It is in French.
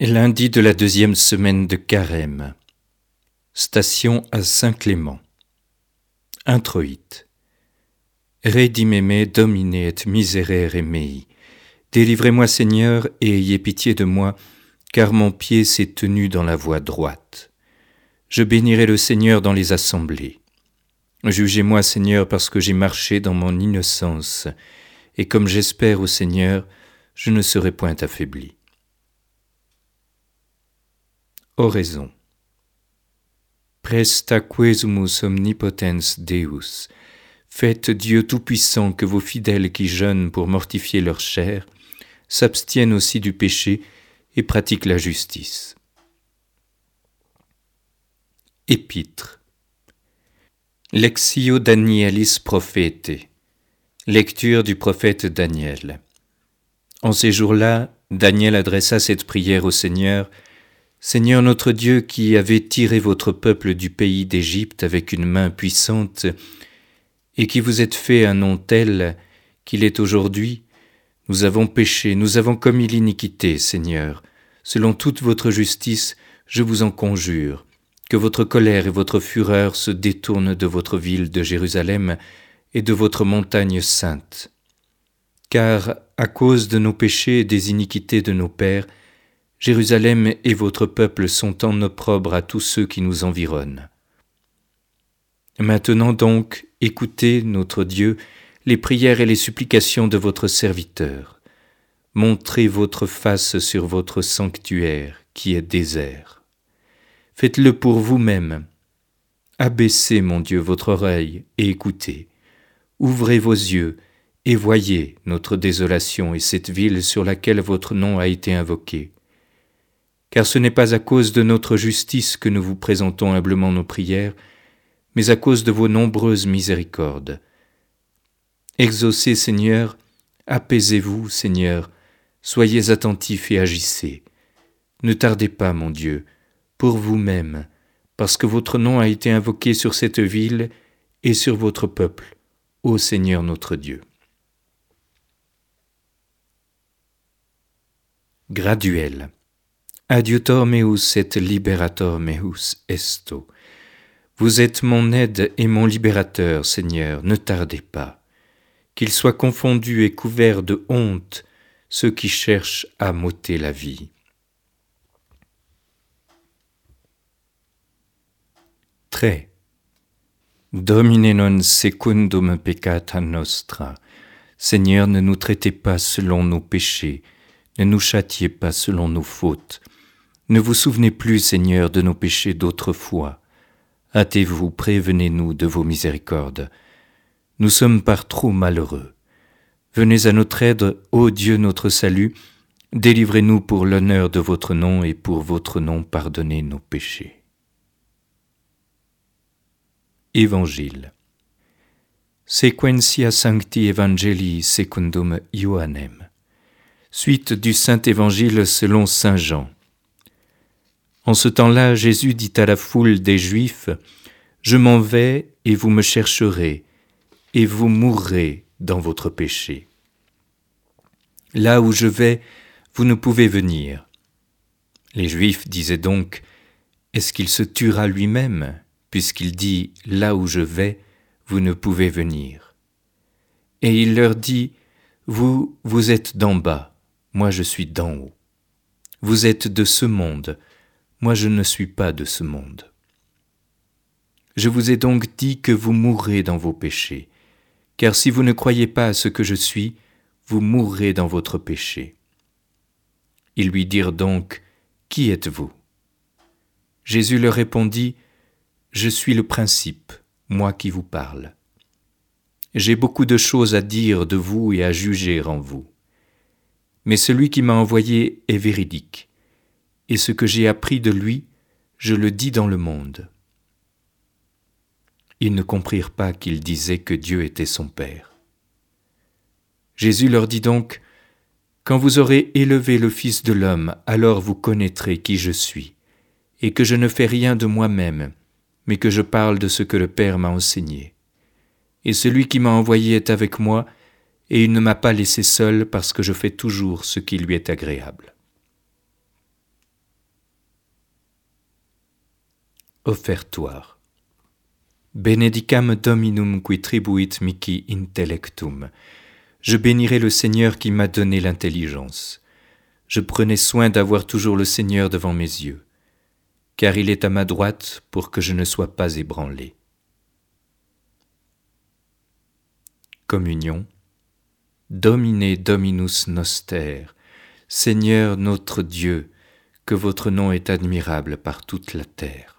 Lundi de la 2e semaine de Carême. Station à Saint-Clément. Introïte. Redimeme Domine et miserere mei. Délivrez-moi Seigneur et ayez pitié de moi, car mon pied s'est tenu dans la voie droite. Je bénirai le Seigneur dans les assemblées. Jugez-moi Seigneur parce que j'ai marché dans mon innocence, et comme j'espère au Seigneur, je ne serai point affaibli. Oraison. Presta quesumus omnipotens Deus. Faites Dieu Tout-Puissant que vos fidèles qui jeûnent pour mortifier leur chair s'abstiennent aussi du péché et pratiquent la justice. Épître. Lectio Danielis Prophete. Lecture du prophète Daniel. En ces jours-là, Daniel adressa cette prière au Seigneur. Seigneur notre Dieu, qui avez tiré votre peuple du pays d'Égypte avec une main puissante, et qui vous êtes fait un nom tel qu'il est aujourd'hui, nous avons péché, nous avons commis l'iniquité, Seigneur. Selon toute votre justice, je vous en conjure, que votre colère et votre fureur se détournent de votre ville de Jérusalem et de votre montagne sainte. Car, à cause de nos péchés et des iniquités de nos pères, Jérusalem et votre peuple sont en opprobre à tous ceux qui nous environnent. Maintenant donc, écoutez, notre Dieu, les prières et les supplications de votre serviteur. Montrez votre face sur votre sanctuaire, qui est désert. Faites-le pour vous-même. Abaissez, mon Dieu, votre oreille et écoutez. Ouvrez vos yeux et voyez notre désolation et cette ville sur laquelle votre nom a été invoqué. Car ce n'est pas à cause de notre justice que nous vous présentons humblement nos prières, mais à cause de vos nombreuses miséricordes. Exaucez, Seigneur, apaisez-vous, Seigneur, soyez attentifs et agissez. Ne tardez pas, mon Dieu, pour vous-même, parce que votre nom a été invoqué sur cette ville et sur votre peuple, ô Seigneur notre Dieu. Graduel. Adiutor meus et liberator meus esto. Vous êtes mon aide et mon libérateur, Seigneur, ne tardez pas. Qu'ils soient confondus et couverts de honte ceux qui cherchent à m'ôter la vie. Trait. Domine non secundum peccata nostra. Seigneur, ne nous traitez pas selon nos péchés, ne nous châtiez pas selon nos fautes. Ne vous souvenez plus, Seigneur, de nos péchés d'autrefois. Hâtez-vous, prévenez-nous de vos miséricordes. Nous sommes par trop malheureux. Venez à notre aide, ô Dieu notre salut, délivrez-nous pour l'honneur de votre nom et pour votre nom pardonnez nos péchés. Évangile. Sequentia Sancti Evangelii secundum Ioannem. Suite du Saint-Évangile selon saint Jean. En ce temps-là, Jésus dit à la foule des Juifs, « Je m'en vais et vous me chercherez, et vous mourrez dans votre péché. Là où je vais, vous ne pouvez venir. » Les Juifs disaient donc, « Est-ce qu'il se tuera lui-même, puisqu'il dit, « Là où je vais, vous ne pouvez venir ?» » Et il leur dit, « Vous êtes d'en bas, moi je suis d'en haut. Vous êtes de ce monde, moi je ne suis pas de ce monde. Je vous ai donc dit que vous mourrez dans vos péchés, car si vous ne croyez pas à ce que je suis, vous mourrez dans votre péché. » Ils lui dirent donc, « Qui êtes-vous » Jésus leur répondit, « Je suis le principe, moi qui vous parle. J'ai beaucoup de choses à dire de vous et à juger en vous. Mais celui qui m'a envoyé est véridique, et ce que j'ai appris de lui, je le dis dans le monde. » Ils ne comprirent pas qu'il disait que Dieu était son Père. Jésus leur dit donc, « Quand vous aurez élevé le Fils de l'homme, alors vous connaîtrez qui je suis, et que je ne fais rien de moi-même, mais que je parle de ce que le Père m'a enseigné. Et celui qui m'a envoyé est avec moi, et il ne m'a pas laissé seul parce que je fais toujours ce qui lui est agréable. » Offertoire. Benedicam Dominum qui tribuit mihi intellectum. Je bénirai le Seigneur qui m'a donné l'intelligence. Je prenais soin d'avoir toujours le Seigneur devant mes yeux, car il est à ma droite pour que je ne sois pas ébranlé. Communion. Domine Dominus Noster, Seigneur notre Dieu, que votre nom est admirable par toute la terre.